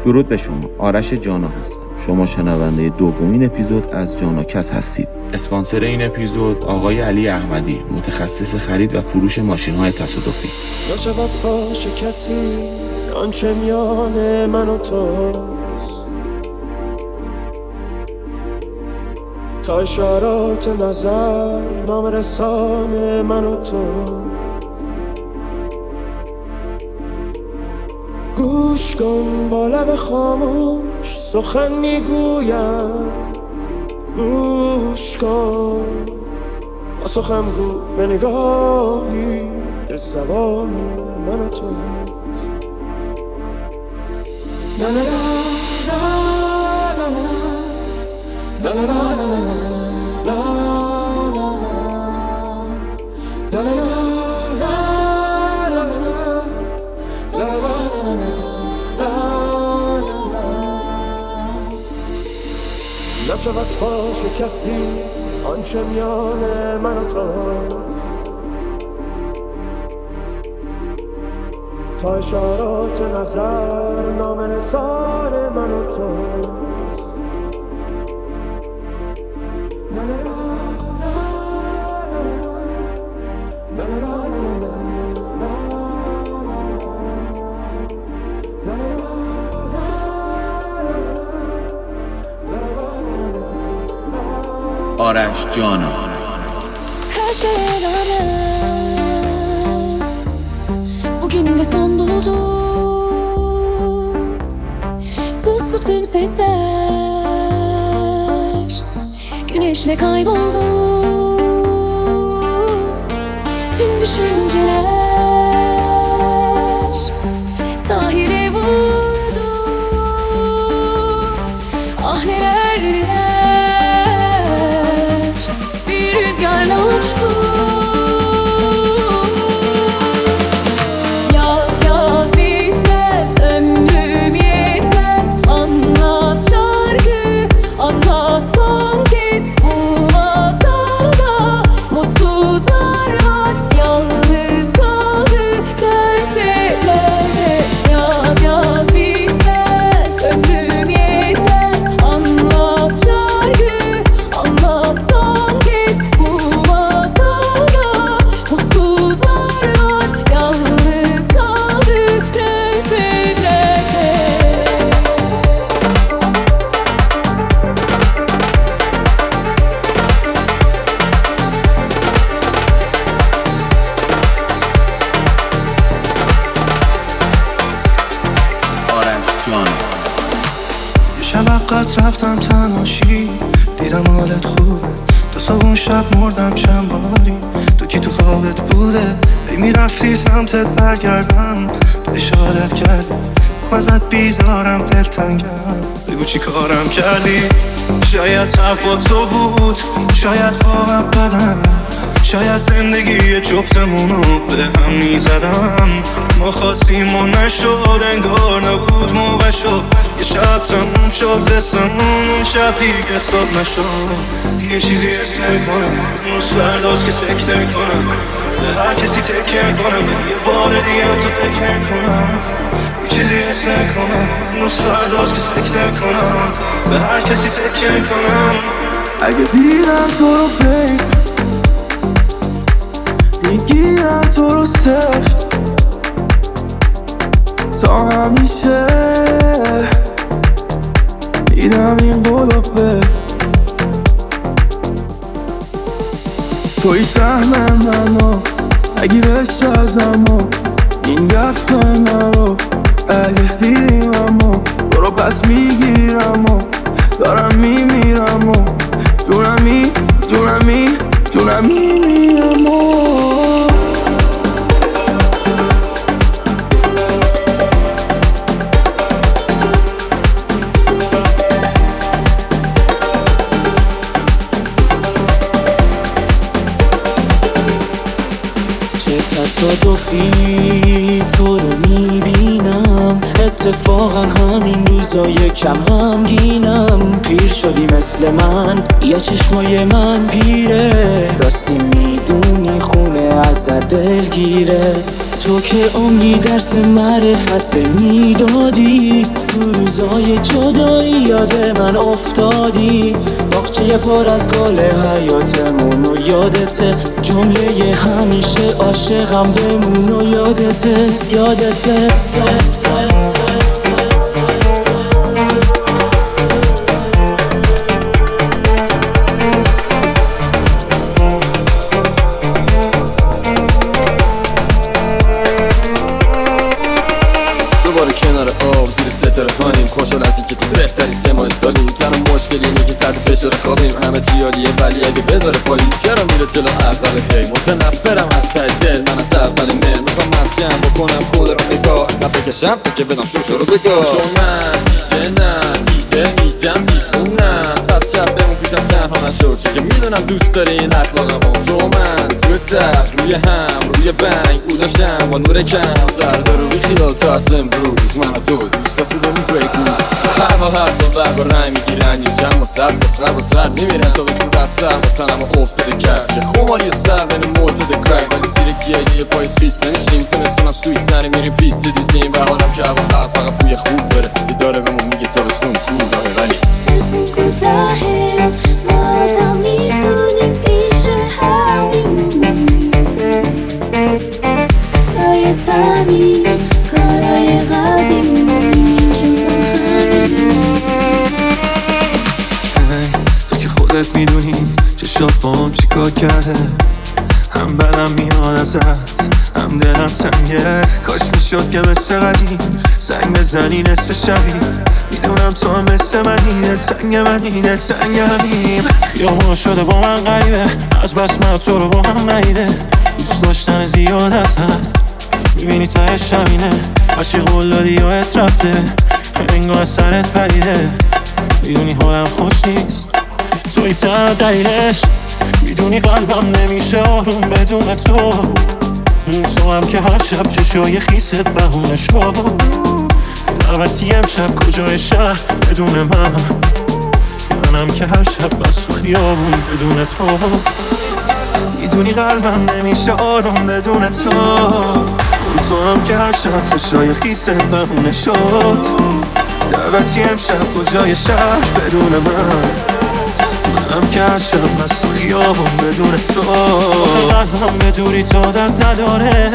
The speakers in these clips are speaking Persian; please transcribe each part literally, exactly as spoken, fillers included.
درود به شما، آرش جانا هستم. شما شنونده دومین اپیزود از جاناکس هستید. اسپانسر این اپیزود آقای علی احمدی، متخصص خرید و فروش ماشین‌های تصادفی. نشود فاش کسی آنچه میان من و توست، تا اشارات نظر نام رسان من و تو. گوش کن با لب خاموش سخن میگویم، گوش کن با سخن گو به نگاهی به زبان من و تو. لا لا لا لا لا لا لا لا لا لا لا نشود فاش کسی آنچه میان من و تو، تا اشارات نظر نام نثار من و تو. آرش جانا. Her şeye rağmen bugün de son buldu. Sustu tüm sesler, güneşle kayboldu. Tüm düşünceler sahile vurdu. Ah neler neler bir rüzgarla uçtu. Yaz yaz bitmez, ömrüm yetmez. Anlat şarkı, anlat son kez. Bu masada mutsuzlar var, yalnız kaldı prenses prenses. Yaz yaz bitmez, ömrüm yetmez. Anlat şarkı, anlat son kez. Bu masada mutsuzlar var, yalnız kaldı prenses prenses. آرش جانا. یه شب عقد رفتم تنهاشی، دیدم حالت خوبه. دو صبح اون شب مردم چند باری، تو کی تو خوابت بوده؟ ای میرفتی سمتت برگردم، به اشارت کردی ازت بیزارم دلتنگم. بگو چی کارم کردی؟ شاید حرف با تو بود، شاید خوابم بدم، شاید زندگی جفتمونو به هم میزدم. ما خواستیم و نشد، انگار نبود موقع شد. یه شب تموم شد قصه‌مون، اون شب دیگه صبح نشد. یه چیزی حس نمی‌کنم، اون فرداست که سکته می‌کنم، به هر کسی تکیه می‌کنم، یه بار دیگه تو فکر نمی‌کنم. یه چیزی حس نمی‌کنم، اون فرداست که سکته می‌کنم، به هر کسی تکیه می‌کنم. اگه دیدم تو رو بین میگیرم تو رو سفت تا همیشه، دیدم این قلوبه توی سهم منو، نگیرش ازم و این رفت منو. اگه دیدیم امو برو پس میگیرم و دارم میمیرم و جونمی جونمی جونمی میمیرم و تصادفی تو رو میبینم، اتفاقا همین روزا یکم غمگینم. پیر شدی مثل من، یه چشمای من پیره، راستی میدونی خونه ازت دلگیره. تو که عمری درس معرفت به میدادی، تو روزای جدایی یاد من افتادی. باغچه پر از گل حیاتمون و یادته، جمله همیشه عاشقم بمون و یادته یادته خوشحال از این که تو بهتری سه ماه سالیم. تنها مشکل اینه که تحت فشار خوابیم، همه چی عالیه ولی اگه بذاره پایی چرا میره جلو اول خیلی. متنفرم از ته دل من از اول مل، میخوام مسجم بکنم خود رو نگاه نه بکشم تو که بدم شوشو رو بگاه. چون من دیگه نه دیگه میدم میخونم، پس شب بمون پیشم تنها نشو چون که میدونم دوست داری این اخلاقمو. تو من تو تخت روی هم روی بنگ او داشتم با نور کم فردا رو بیخیال تا از امروز من و تو دوست خوبمون بریک بود. هر ما هر سال برگ و رنگ میگیرن یه جمع و سبز و خرب و سرد میمیرن تا بسیم در سر و تنم و افتاده کرد که خماری و سر بین معتد کرک ولی زیر گیه یه پاییز پیس نمیشیم سمستونم سویس نری میریم پیست دیزنیم و حالم که اول هر فقط بوی خوب بره یه داره بهمون میگه تا بستون تو داره ولی اسم کوتاهه ما رو تا میتونیم پیش هم میمونیم استای سمی کارای قدیمی چون تو که خودت میدونی چشات با هم چی کار کرده، هم بدم میاد ازت هم دلم تنگه. کاش میشد که مثل قدیم زنگ بزنی نصف شبی، میدونم تو هم مثل منی دل تنگ منی دل تنگ منیم. خیابون شده با من غریبه از بس من تو رو با هم ندیده، دوست داشتن زیاد از حد میبینی تایش همینه. هرچی قول دادی یادت رفته انگار سرت پریده، میدونی حالم خوش نیست توی تنها دلیلش، میدونی قلبم نمیشه آروم بدون تو. تو هم که هر شب چشای خیست بهونه شو، دعوتی امشب کجای شهر بدون من، منم که هر شب بس تو خیابون بدون تو. میدونی قلبم نمیشه آروم بدون تو، تو هم که هر شب چشای خیست بهونه شد، دعوتی امشب کجای شهر بدون من، منم که هر شب بس تو خیابون بدون تو. قلبم به دوری تو درد نداره،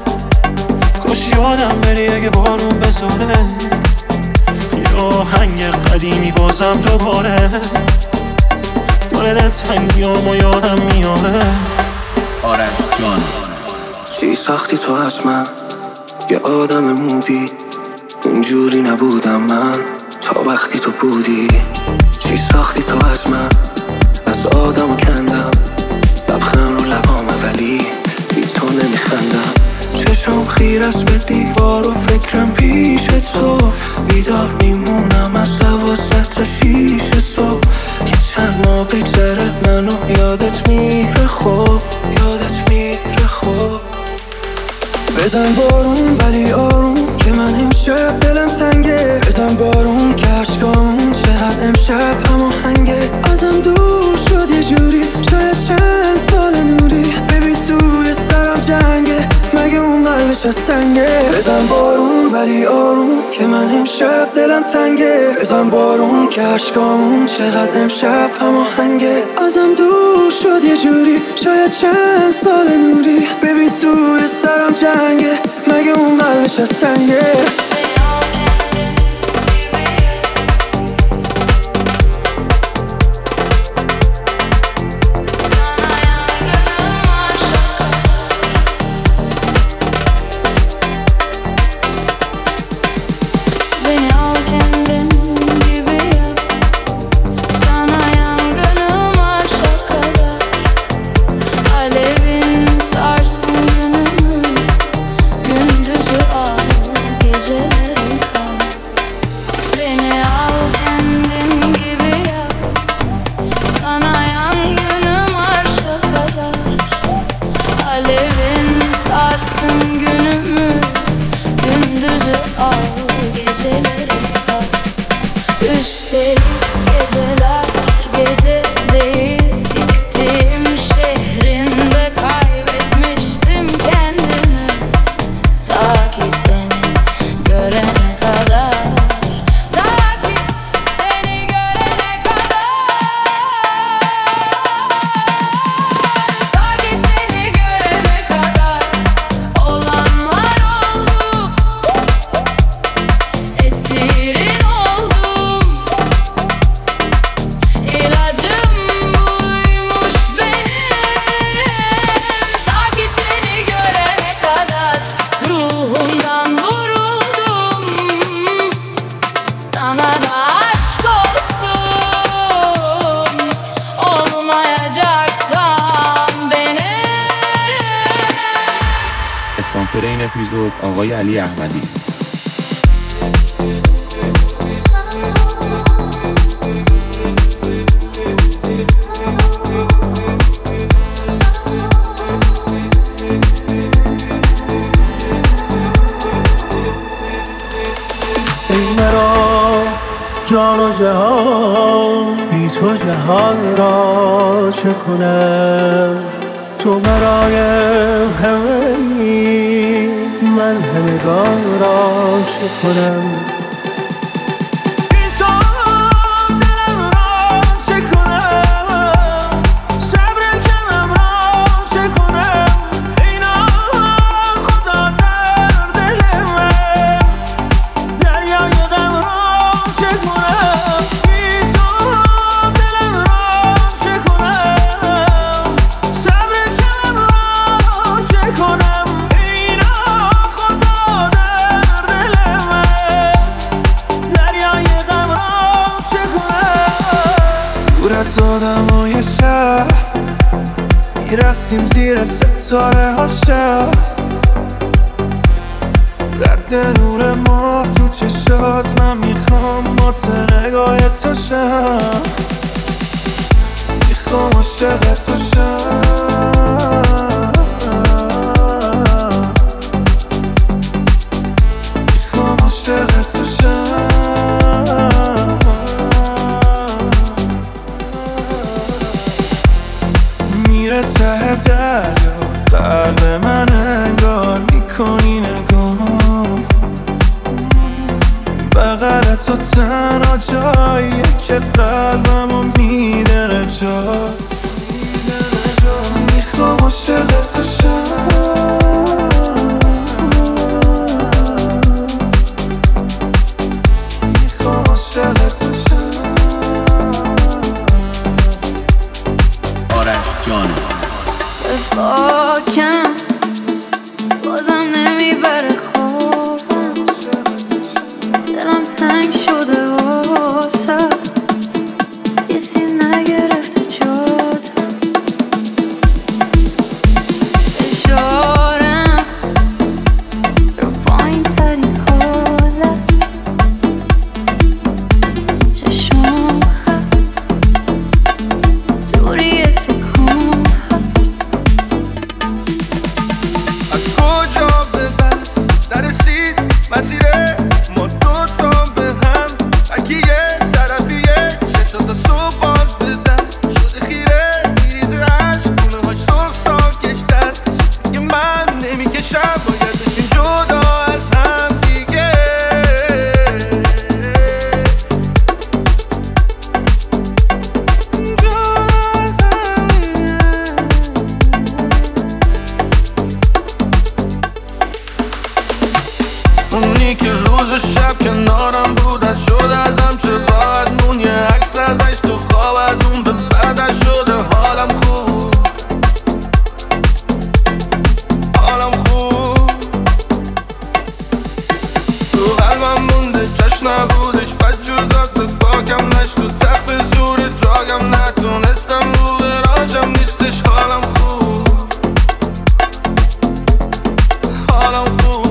کاش یادم بری اگه بارون بزاره، یه آهنگ قدیمی بازم دوباره داره دل تنگیام و یادم میاره. آرش جان چی ساختی تو از من یه آدم مودی، اونجوری نبودم من تا وقتی تو بودی. چی ساختی تو از من از آدمو کندم، لبخند رو لبامه ولی بی تو نمیخندم. چشم خیر است به دیوار و فکرم پیش تو، بیدار میمونم از دوازده تا شیش صبح. یه چند ماه بگذره منو یادت میره خوب یادت میره خوب. بزن بارون ولی آروم که من امشب دلم تنگه، بزن بارون که عشقامون چقدر امشب هماهنگه. ازم دور شد یه جوری شاید چند سال نوری، ببین توی سرم جنگه مگه اون قلبش از سنگه. بزن بارون ولی آروم که من امشب دلم تنگه، بزن بارون که عشقامون چقدر امشب هماهنگه. ازم دور شد یه جوری شاید چند سال نوری، ببین توی سرم جنگه مگه اون قلبش از سنگه. اسپانسر این اپیزود آقای علی احمدی. جان و جهان بی تو جهان را چه کنم؟ تو برای همه من همگان را چه کنم؟ آدمای شهر میرسیم زیر ستاره ها شهر، رد نور ما تو چشات، من میخوام مات نگاه تو شم، میخوام عاشق تو شم، میخوام عاشق تو شم. میره ته دریا قلب من انگار میکنی نگام، بغل تو تنها جاییه که قلبمو میده نجات، میخوام عاشق تو شم، میخوام عاشق تو شم. آرش جان فاکم بازم نمیبره خوابم، دلم تنگ شده واسه کسی نگرفته جاتم، فشارم رو پایین ترین حالت، چشم خط دوری سکون هست. از کجا به بعد نرسید مسیره ما دوتا به هم، اگه یه طرفیه چشات صبح باز بدن شده خیره، میریزه عشق خونه هاش سرخ ساکش دستش، یه من نمیکشم باید بشین جدا از هم دیگه، جدا از هم دیگه. اونی که روز و شب کنارم بود از شد ازم، چه راحت مون یه عکس ازش تو خواب، از اون به بعدش شده حالم خوب، حالم خوب، تو قلبم مونده کش نبودش، بد جور داد به فاکم نشت، تو تپ زور دراگم نتونستم رو براجم نیستش، حالم خوب، حالم خوب.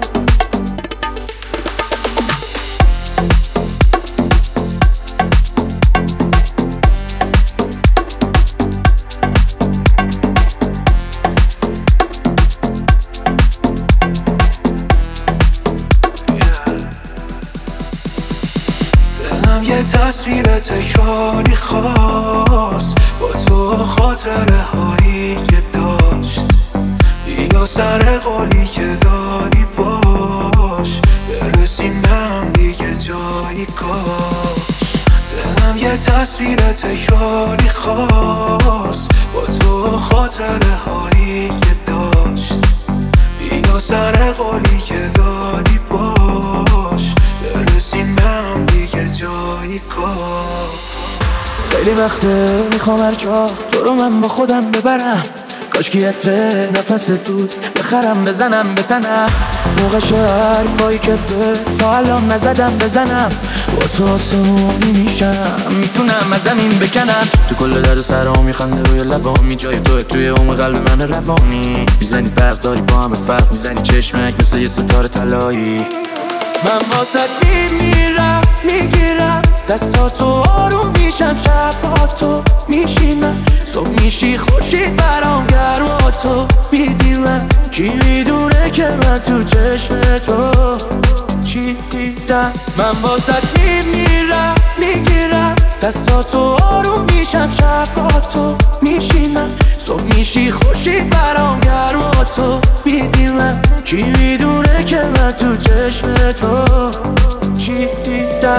دلم یه تصویر تکراری خواست با تو، خاطره هایی که داشت، بیا سر قولی که دادی باش، برسیم به هم دیگه جایی کاش. دلم یه تصویر تکراری خواست با تو، خاطره هایی که داشت، بیا سر قولی که دادی باش، برسیم به هم دیگه جایی کاش. خیلی وقته میخوام هر جا تو رو من با خودم ببرم، کاش که عطر نفست بود بخرم بزنم به تنم، موقعش حرفایی که به تا الان نزدم بزنم. با تو آسمونی میشم، میتونم از زمین بکنم. تو کل درد و سرام میخنده روی لبامی، جای تو توی عمق قلب من روامی. میزنی برق داری با همه فرق، میزنی چشمک مثل یه ستاره طلایی. من واسه میمیرم میگیرم دستاتو، آروم میشم شب با تو میشینم. صبح میشی خورشید برام گرما تو میدیمم. کی میدونه که من تو چشم تو چی دیدم. من واسه میمیرم میگیرم دستاتو، آروم میشم شب با تو میشینم. صبح میشی خورشید برام گرما تو میدیمم. کی میدونه که من تو چشم تو چی دیدم.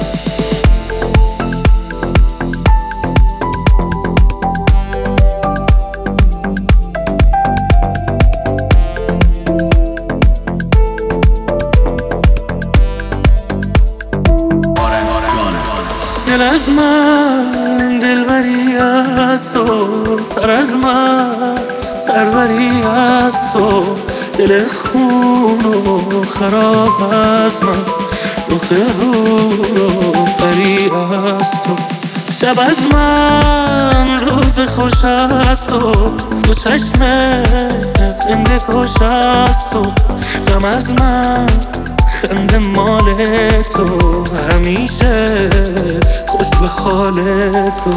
دل از من دلبری از تو، سر از من سروری از تو. دل خون و خراب از من، رخ هور و پری از تو. شب از من روز خوش از تو، دو چشمت زنده کش از تو. غم از من خنده مال تو، همیشه خوش به حال تو.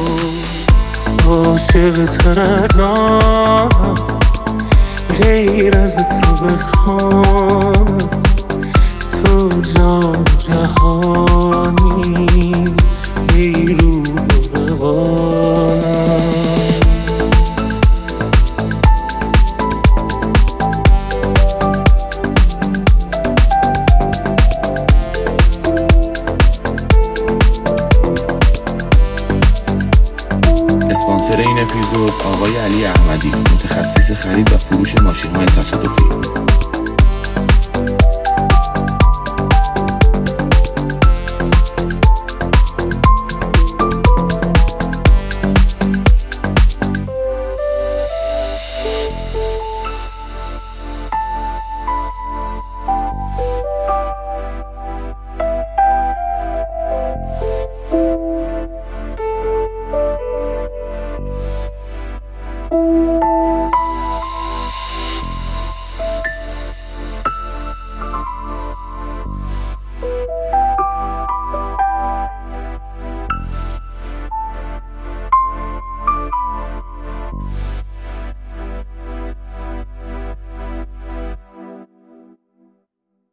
عاشق تر از آنم غیر از تو بخوانم. تو جان جهانی ای رو روانم. اسپانسر این اپیزود آقای علی احمدی، متخصص خرید و فروش ماشین‌های تصادفی.